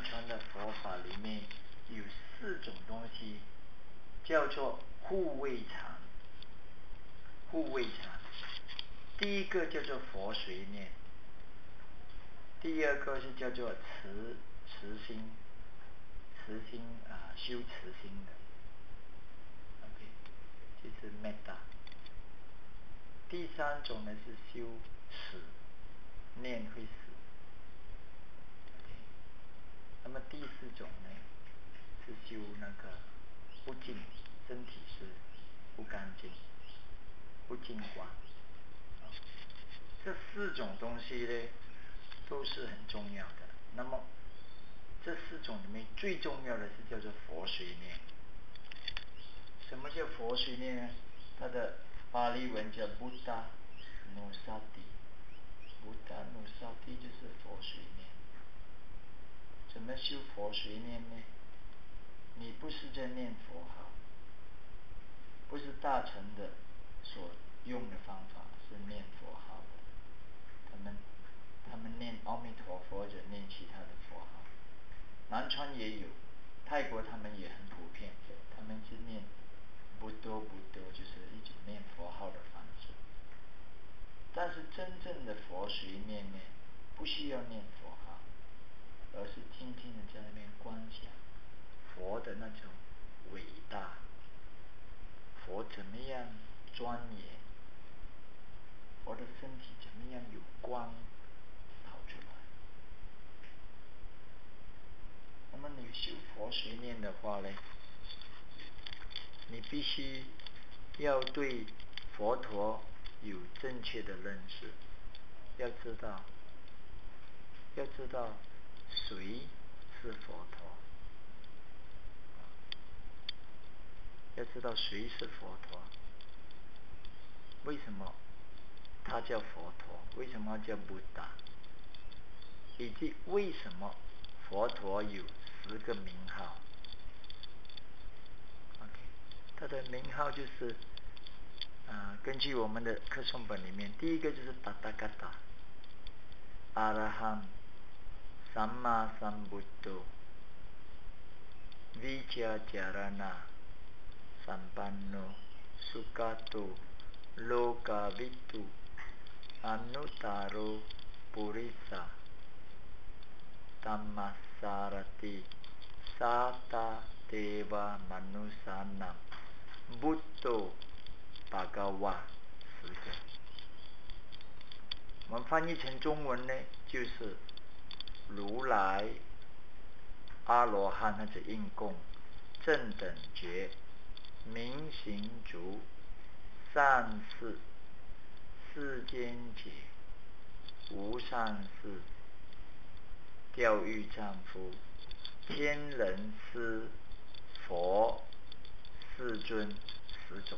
传的佛法里面有4种东西，叫做护卫禅。护卫禅，第一个叫做佛随念，第二个是叫做慈心，修慈心的 ，OK， 就是 metta。第3种呢是修死，念会死。OK， 那么第4种呢是修那个不净，身体是不干净，不净化。这4种东西呢都是很重要的。那么这4种里面最重要的是叫做佛随念。什么叫佛随念呢？它的巴利文叫 Buddha Nusati。Buddha Nusati 就是佛随念。怎么修佛随念呢？你不是在念佛号，不是大乘的所用的方法，是念佛号的。他们念阿弥陀佛或者念其他的佛号。南传也有，泰国他们也很普遍，他们是念不多，就是一种念佛号的方式。但是真正的佛随念呢，不需要念佛号，而是静静的在那边观想佛的那种伟大，佛怎么样庄严，佛的身体怎么样有光跑出来。那么你修佛随念的话呢，你必须要对佛陀有正确的认识，要知道谁是佛陀，要知道谁是佛陀，为什么他叫佛陀，为什么叫布达，以及为什么佛陀有10个名号。OK， 他的名号就是根据我们的课诵本里面，第一个就是达达嘎达，阿拉汉，萨玛萨布多，维迦迦拉那，萨班诺，苏嘎多，罗嘎维多，阿努达罗，布里萨，达玛萨拉蒂，萨达德瓦曼努萨那，布多巴嘎瓦10个。我们翻译成中文呢，就是如来、阿罗汉或者应供、正等觉、明行足、善事、世间解、无上士、调御丈夫、天人师、佛、世尊10种。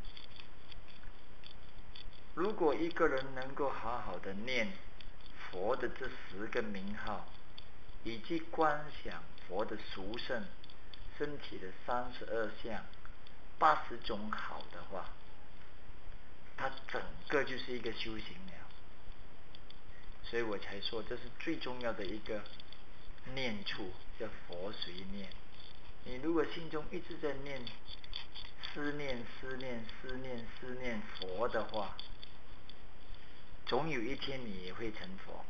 如果一个人能够好好的念佛的这10个名号，以及观想佛的殊胜、身体的32相、80种好的话，他整个就是一个修行了。所以我才说这是最重要的一个念处，叫佛随念。你如果心中一直在思念佛的话，总有一天你也会成佛，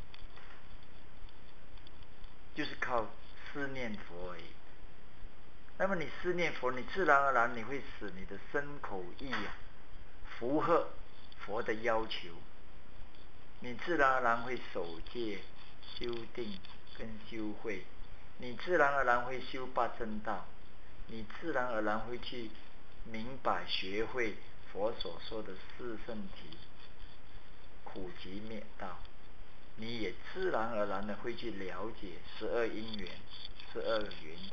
就是靠思念佛而已。那么你思念佛，你自然而然你会使你的身口意符合佛的要求，你自然而然会守戒、修定跟修慧，你自然而然会修八正道，你自然而然会去明白学会佛所说的四圣体、苦集灭道，你也自然而然的会去了解12因缘、12个缘起，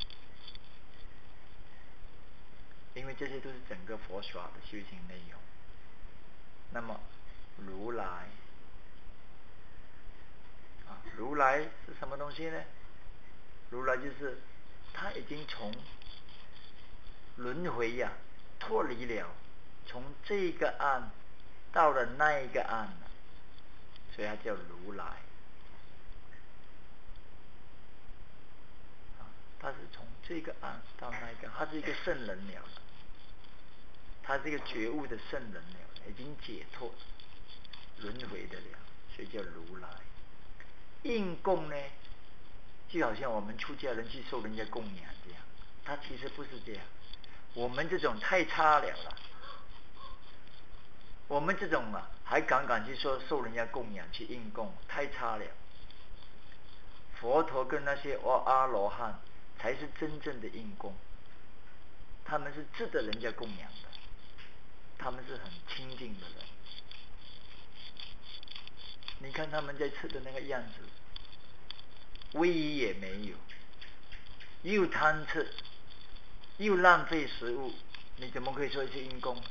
因为这些都是整个佛法的修行内容。那么如来如来是什么东西呢？如来就是他已经从轮回脱离了，从这个岸到了那一个岸了，所以他叫如来。 他是从这个岸到那个，他是一个圣人了，他是一个觉悟的圣人了，已经解脱轮回的了，所以叫如来。应供呢，就好像我们出家人去受人家供养这样，他其实不是这样。我们这种太差了啦，我们这种还敢去说受人家供养去应供，太差了。佛陀跟那些阿罗汉才是真正的应供，他们是值得人家供养的，他们是很清净的人。你看他们在吃的那个样子，威仪也没有，又贪吃，又浪费食物，你怎么可以说是因公？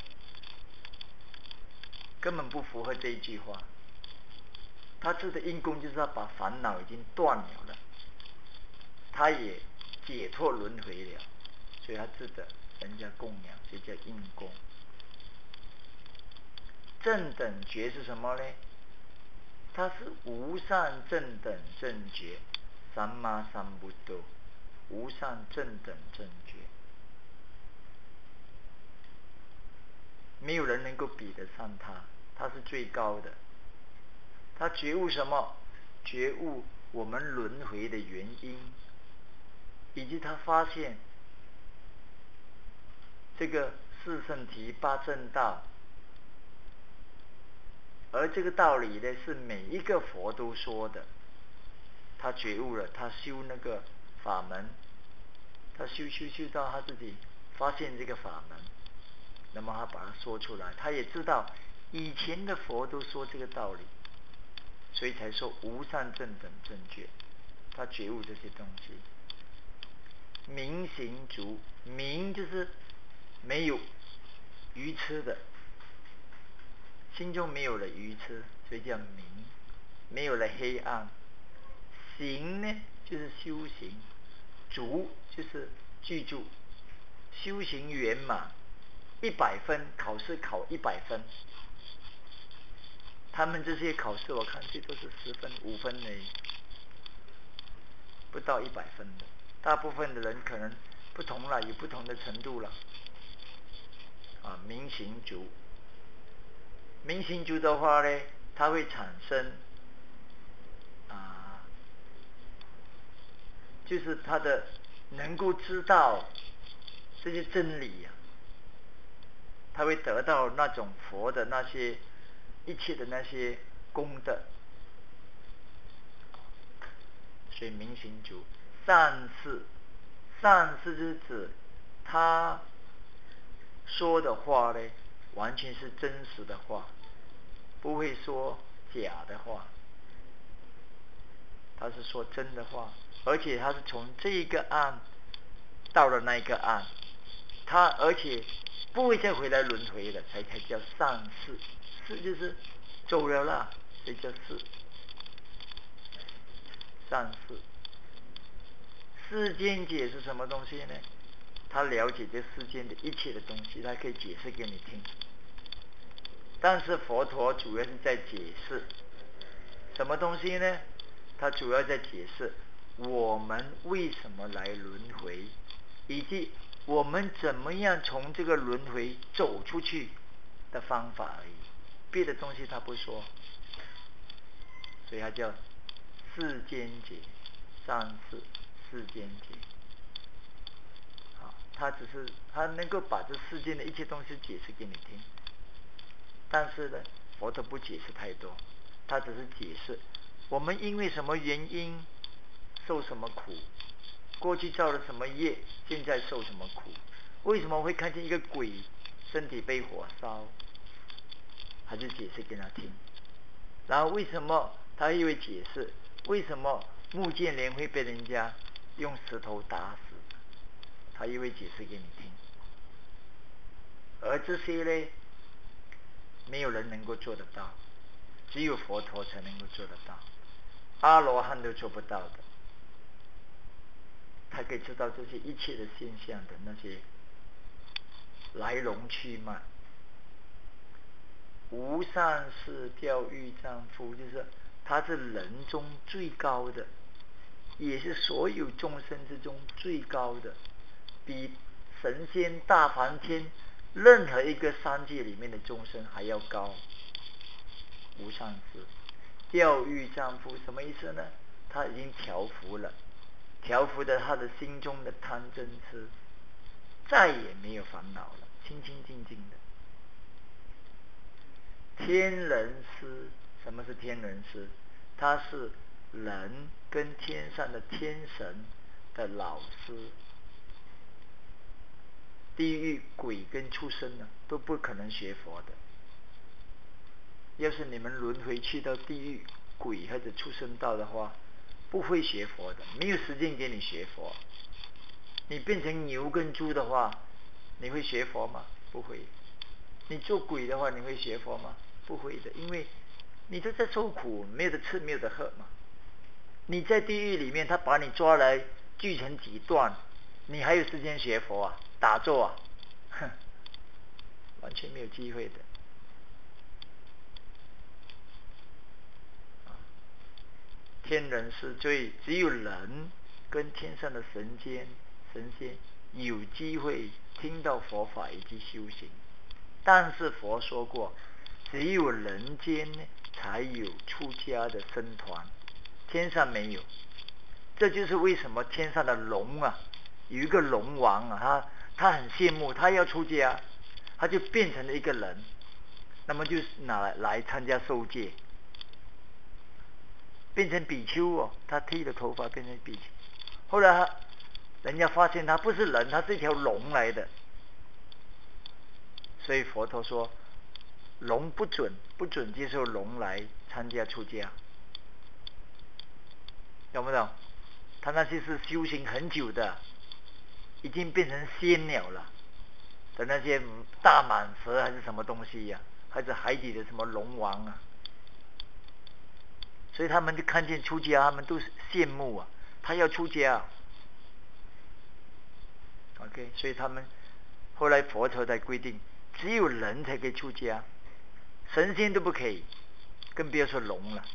根本不符合这一句话。他吃的因公就是他把烦恼已经断了，他也解脱轮回了，所以他值得人家供养，所以叫因公。正等觉是什么呢？它是无上正等正觉，三玛三不多，无上正等正觉，没有人能够比得上他，他是最高的。他觉悟什么？觉悟我们轮回的原因，以及他发现这个四圣谛八正道，而这个道理呢，是每一个佛都说的。他觉悟了，他修那个法门，他修到他自己发现这个法门，那么他把它说出来。他也知道以前的佛都说这个道理，所以才说无上正等正觉。他觉悟这些东西。明行足，明就是没有愚痴的，心中没有了愚痴，所以叫明，没有了黑暗。行呢，就是修行，足就是记住，修行圆满，100分，考试考100分。他们这些考试我看最多是10分、5分而已，不到100分的。大部分的人可能不同了，有不同的程度了。明行足，明行足的话呢，它会产生就是他的能够知道这些真理他会得到那种佛的那些一切的那些功德。所以明行足，善事，善事是指他说的话呢，完全是真实的话，不会说假的话，他是说真的话，而且他是从这一个岸到了那一个岸，他而且不会再回来轮回了，才叫善事。事就是走了啦，所以叫事。善事。世间解是什么东西呢？他了解这世间的一切的东西，他可以解释给你听。但是佛陀主要是在解释什么东西呢？他主要在解释我们为什么来轮回，以及我们怎么样从这个轮回走出去的方法而已，别的东西他不说。所以他叫世间解，善事世间解。他只是他能够把这世间的一切东西解释给你听，但是呢，佛陀不解释太多，他只是解释我们因为什么原因受什么苦，过去造了什么业，现在受什么苦，为什么会看见一个鬼身体被火烧，他就解释给他听。然后为什么他又会解释为什么穆建连会被人家用石头打死，他又会解释给你听。而这些呢，没有人能够做得到，只有佛陀才能够做得到，阿罗汉都做不到的。他可以知道这些一切的现象的那些来龙去脉。无上士调御丈夫，就是他是人中最高的， 也是所有众生之中最高的，比神仙大梵天任何一个三界里面的众生还要高。无上师调御丈夫什么意思呢？他已经调伏了，调伏的他的心中的贪嗔痴，再也没有烦恼了，清清净净的。天人师，什么是天人师？他是人跟天上的天神的老师。地狱鬼跟畜生呢，都不可能学佛的。要是你们轮回去到地狱鬼或者畜生道的话，不会学佛的，没有时间给你学佛。你变成牛跟猪的话，你会学佛吗？不会。你做鬼的话，你会学佛吗？不会的，因为你都在受苦，没有得吃，没有得喝嘛。你在地狱里面，他把你抓来锯成几段，你还有时间学佛啊？打坐啊？哼，完全没有机会的。天人是只有人跟天上的神仙有机会听到佛法以及修行，但是佛说过，只有人间才有出家的僧团，天上没有。这就是为什么天上的龙啊，有一个龙王啊，他很羡慕，他要出家，他就变成了一个人，那么就拿来参加受戒，变成比丘哦，他剃了头发变成比丘。后来人家发现他不是人，他是一条龙来的，所以佛陀说，龙不准接受龙来参加出家，懂不懂？他那些是修行很久的，已经变成仙鸟了的那些大蟒蛇还是什么东西呀、还是海底的什么龙王啊，所以他们就看见出家，他们都羡慕啊，他要出家。OK， 所以他们后来佛陀才规定，只有人才可以出家，神仙都不可以，更不要说龙了。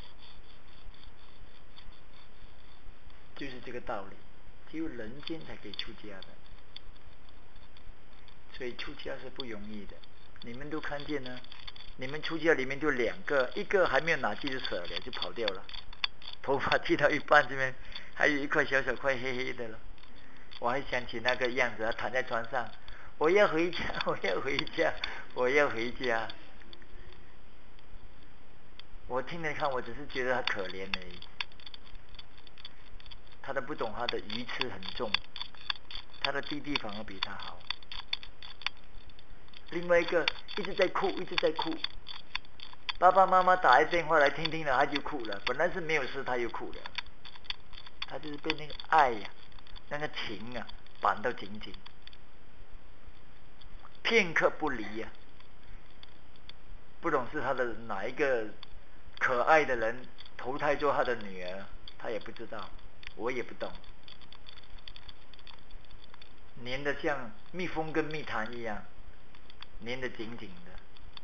就是这个道理，只有人间才可以出家的，所以出家是不容易的。你们都看见呢，你们出家里面就两个，一个还没有拿去就舍了，就跑掉了，头发剃到一半这边还有一块小小块黑黑的了。我还想起那个样子，他躺在床上，我要回家，我要回家，我要回家。我听了看，我只是觉得他可怜而已。他都不懂，他的愚痴很重，他的弟弟反而比他好。另外一个一直在哭，一直在哭，爸爸妈妈打一电话来听听了，他就哭了。本来是没有事，他又哭了。他就是被那个爱呀、那个情啊绑到紧紧，片刻不离呀、不懂是他的哪一个可爱的人投胎做他的女儿，他也不知道，我也不懂。粘得像蜜蜂跟蜜糖一样，粘得紧紧的，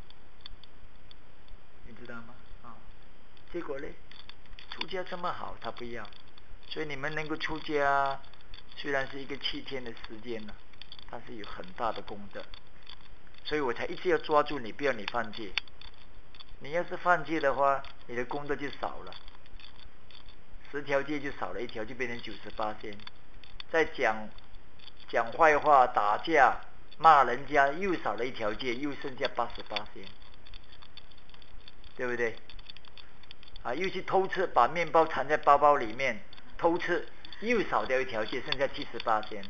你知道吗？结果呢，出家这么好，他不要。所以你们能够出家，虽然是一个7天的时间呢，但是有很大的功德。所以我才一直要抓住你，不要你犯戒。你要是犯戒的话，你的功德就少了，10条戒就少了1条，就变成98仙。再讲坏话、打架、骂人家，又少了1条戒，又剩下88仙，对不对？又去偷吃，把面包藏在包包里面偷吃，又少掉1条戒，剩下78仙。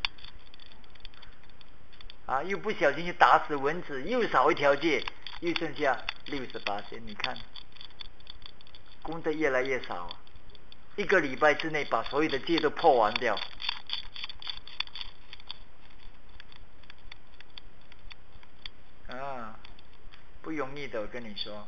又不小心去打死蚊子，又少1条戒，又剩下68仙。你看，功德越来越少，1个礼拜之内把所有的戒都破完掉。不容易的，我跟你说。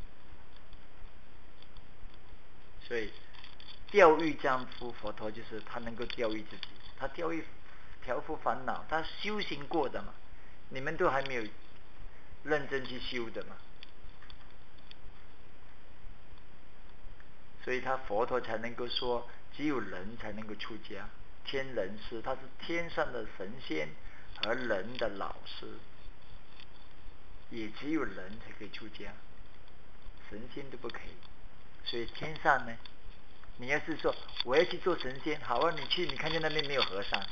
所以调御丈夫，佛陀就是他能够调御自己，他调伏烦恼，他修行过的嘛，你们都还没有认真去修的嘛。 所以他佛陀才能够说，只有人才能够出家。天人师，他是天上的神仙和人的老师，也只有人才可以出家，神仙都不可以。所以天上呢，你要是说我要去做神仙，好啊，你去，你看见那边没有和尚，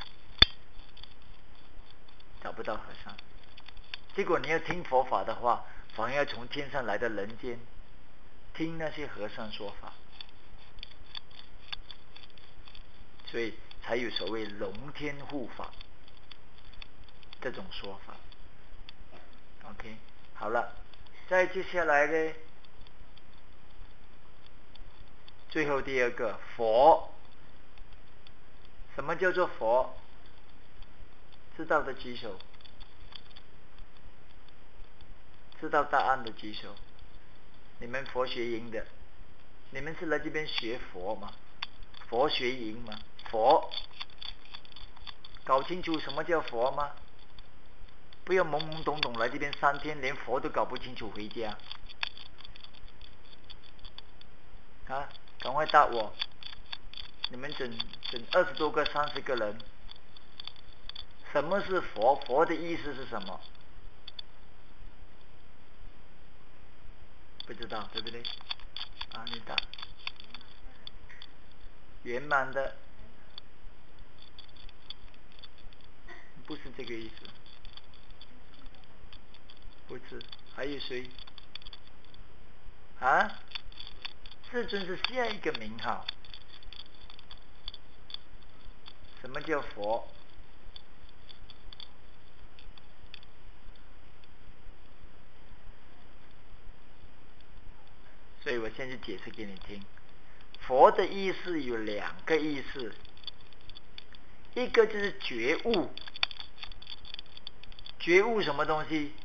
找不到和尚。结果你要听佛法的话，反而要从天上来到人间，听那些和尚说法，所以才有所谓龙天护法这种说法。OK， 好了，再接下来呢，最后第二个佛。什么叫做佛？知道的举手，知道答案的举手。你们佛学营的，你们是来这边学佛吗？佛学营吗？佛，搞清楚什么叫佛吗？不要懵懵懂懂来这边3天，连佛都搞不清楚回家。啊，赶快答我！你们整20多个、30个人，什么是佛？佛的意思是什么？不知道，对不对？啊，你答。圆满的，不是这个意思。不是，还有谁？啊？世尊是下一个名号。什么叫佛？所以我现在解释给你听。佛的意思有2个意思，一个就是觉悟。觉悟什么东西？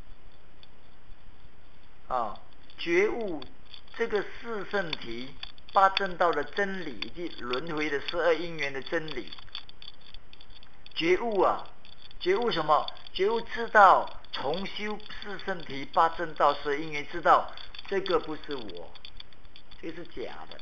啊，觉悟这个四圣体、8正道的真理以及轮回的12因缘的真理。觉悟啊，觉悟什么？觉悟知道重修四圣体、8正道、12因缘，知道这个不是我，这是假的。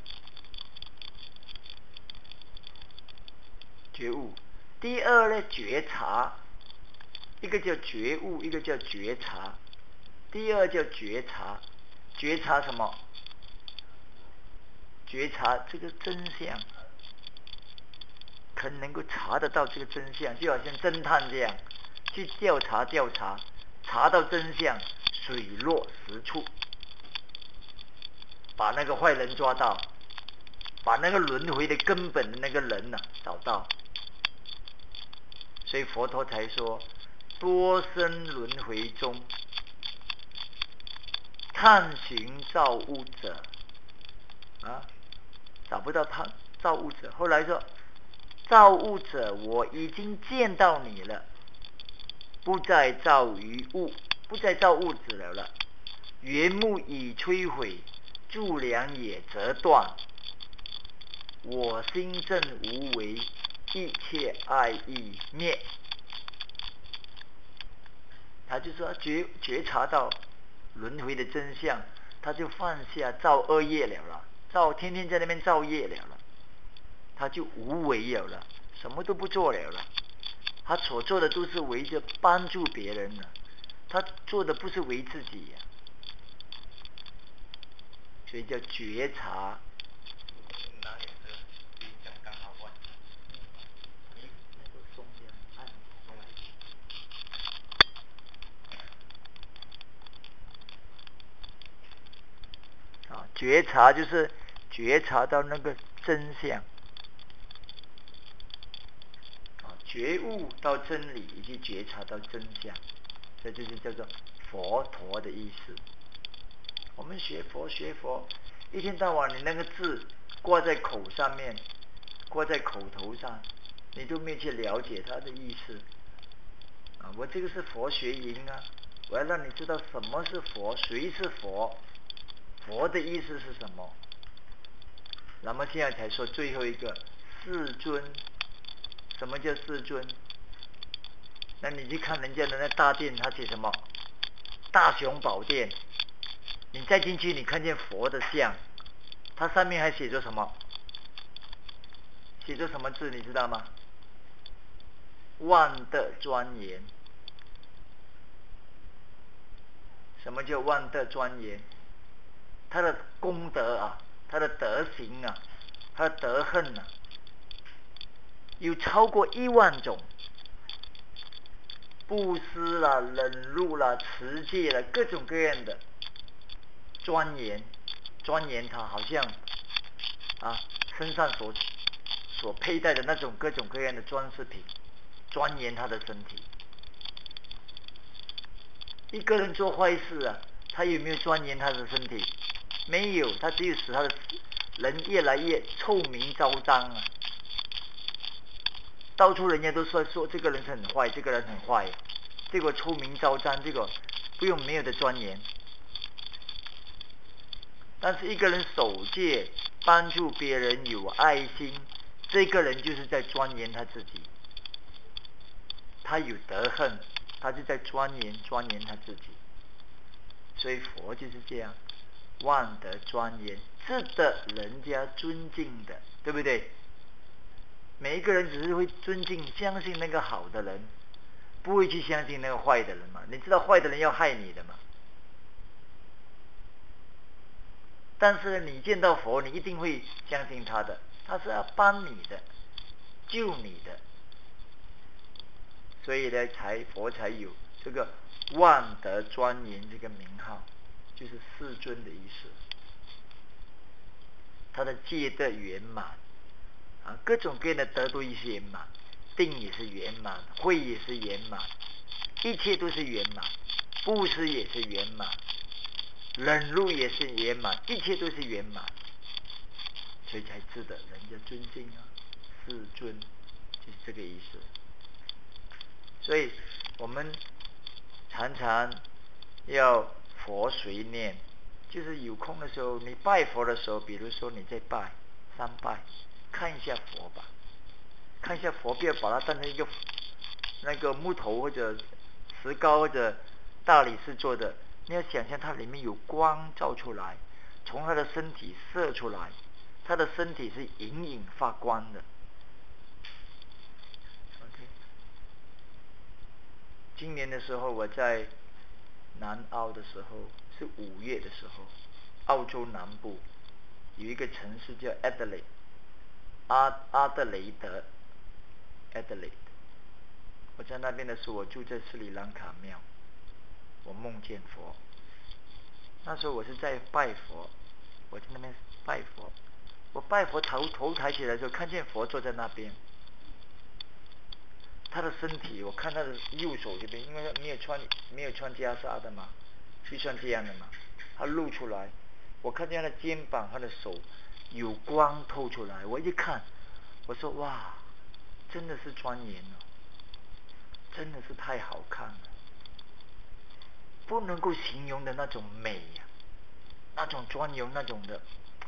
觉悟。第二呢，觉察。一个叫觉悟，一个叫觉察。第二叫觉察。觉察什么？觉察这个真相，可能够查得到这个真相，就好像侦探这样去调查，查到真相，水落石出，把那个坏人抓到，把那个轮回的根本的那个人找到。所以佛陀才说，多生轮回中，探寻造物者啊，找不到他造物者。后来说，造物者我已经见到你了，不再造于物，不再造物质了。原木已摧毁，柱梁也折断，我心正无为，一切爱意灭。他就说觉察到轮回的真相，他就放下造恶业了，天天在那边造业了，他就无为了，什么都不做了。他所做的都是为着帮助别人了，他做的不是为自己呀。所以叫觉察。 哪里的冰箱刚好换？ 那个松掉，按松来。觉察就是觉察到那个真相，觉悟到真理以及觉察到真相，这就是叫做佛陀的意思。我们学佛，一天到晚你那个字挂在口上面，挂在口头上，你都没去了解它的意思。我这个是佛学营啊，我要让你知道什么是佛，谁是佛，佛的意思是什么。那么现在才说最后一个世尊。什么叫世尊？那你去看人家的那大殿，他写什么？大雄宝殿。你再进去，你看见佛的像， 它上面还写着什么？写着什么字你知道吗？万德庄严。什么叫万德庄严？他的功德啊，他的德行啊，他的德行啊，有超过10000种。布施啦、忍辱啦、持戒啦，各种各样的庄严，庄严他好像身上所佩戴的那种各种各样的装饰品，庄严他的身体。一个人做坏事啊，他有没有庄严他的身体？没有，他只有使他的人越来越臭名昭彰啊！到处人家都说这个人是很坏，这个人很坏，这个臭名昭彰，这个不用没有的庄严。但是一个人守戒，帮助别人，有爱心，这个人就是在庄严他自己。他有德行，他就在庄严他自己。所以佛就是这样，万德庄严，值得人家尊敬的，对不对？每一个人只是会尊敬、相信那个好的人，不会去相信那个坏的人嘛？你知道坏的人要害你的嘛？但是你见到佛，你一定会相信他的，他是要帮你的，救你的。所以呢，佛才有这个万德庄严这个名号，就是世尊的意思。他的戒德圆满各种各样的德都也是圆满，定也是圆满，慧也是圆满，一切都是圆满，布施也是圆满，忍辱也是圆满，一切都是圆满，所以才值得人家尊敬世尊就是这个意思。所以我们常常要佛随念，就是有空的时候，你拜佛的时候，比如说你在三拜，看一下佛吧，看一下佛，不要把它当成一个那个木头或者石膏或者大理石做的，你要想象它里面有光照出来，从他的身体射出来，他的身体是隐隐发光的。OK， 今年的时候我在南澳的时候，是5月的时候，澳洲南部有一个城市叫 Adelaide， 阿德雷德 Adelaide。 我在那边的时候，我住在斯里兰卡庙，我梦见佛。那时候我是在拜佛，我在那边拜佛，我拜佛头抬起来的时候，看见佛坐在那边，他的身体，我看他的右手这边，因为他没有穿袈裟的嘛，就穿这样的嘛，他露出来，我看见他的肩膀，他的手有光透出来，我一看，我说哇，真的是庄严哦，真的是太好看了，不能够形容的那种美呀，那种庄严，那种的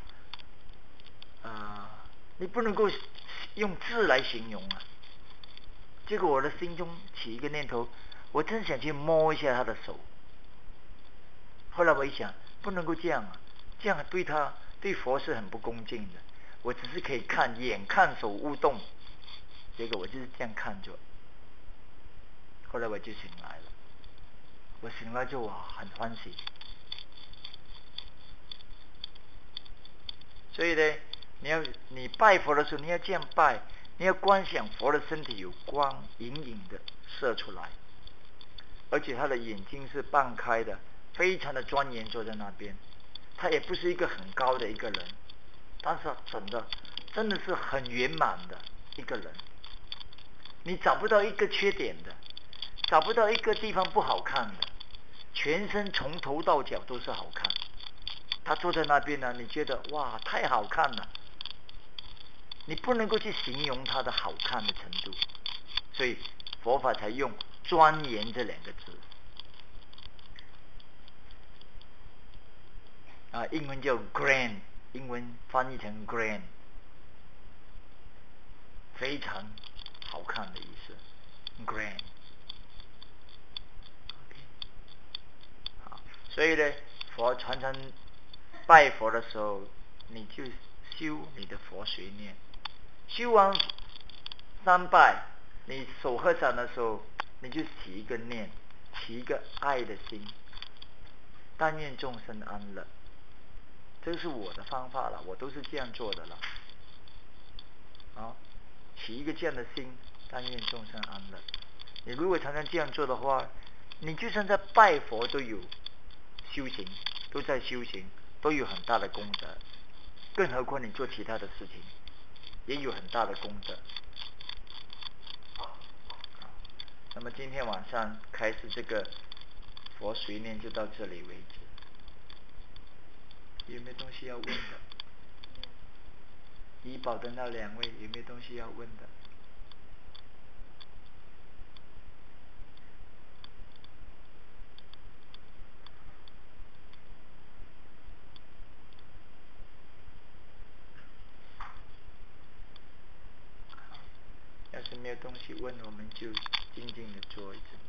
你不能够用字来形容啊。结果我的心中起一个念头，我真想去摸一下他的手。后来我一想，不能够这样这样对佛是很不恭敬的。我只是可以眼看手勿动，结果我就是这样看着。后来我就醒来了，我醒来就很欢喜。所以呢，你拜佛的时候，你要这样拜，你要观想佛的身体有光隐隐的射出来，而且他的眼睛是半开的，非常的庄严坐在那边。他也不是一个很高的一个人，但是真的是很圆满的一个人，你找不到一个缺点的，找不到一个地方不好看的，全身从头到脚都是好看。他坐在那边呢，你觉得哇，太好看了，你不能够去形容他的好看的程度，所以佛法才用庄严这2个字英文叫 grand， 英文翻译成 grand， 非常好看的意思 grand。 好，所以呢，佛常常拜佛的时候， 你就修你的佛随念。修完3拜，你手合掌的时候，你就起一个念，起一个爱的心，但愿众生安乐。这是我的方法了，我都是这样做的了。起一个这样的心，但愿众生安乐。你如果常常这样做的话，你就算在拜佛都有修行，都在修行，都有很大的功德。更何况你做其他的事情，也有很大的功德。那么今天晚上开始这个佛随念就到这里为止。有没有东西要问的？怡保的那2位有没有东西要问的？要是没有东西问，我们就静静的坐一阵。